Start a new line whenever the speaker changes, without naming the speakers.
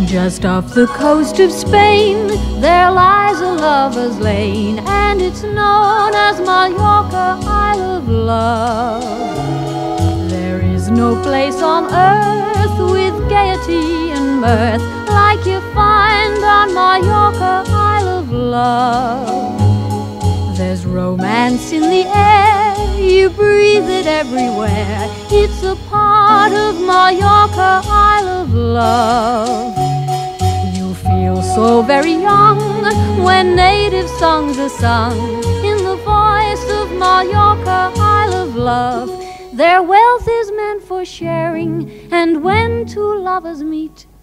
Just off the coast of Spain, there lies a lover's lane, and it's known as Mallorca, Isle of Love. There is no place on earth with gaiety and mirth like you find on Mallorca, Isle of Love. There's romance in the air, you breathe it everywhere. It's a part of Mallorca, Isle of Love. You feel so very young when native songs are sung in the voice of Mallorca, Isle of Love. Their wealth is meant for sharing, and when two lovers meet,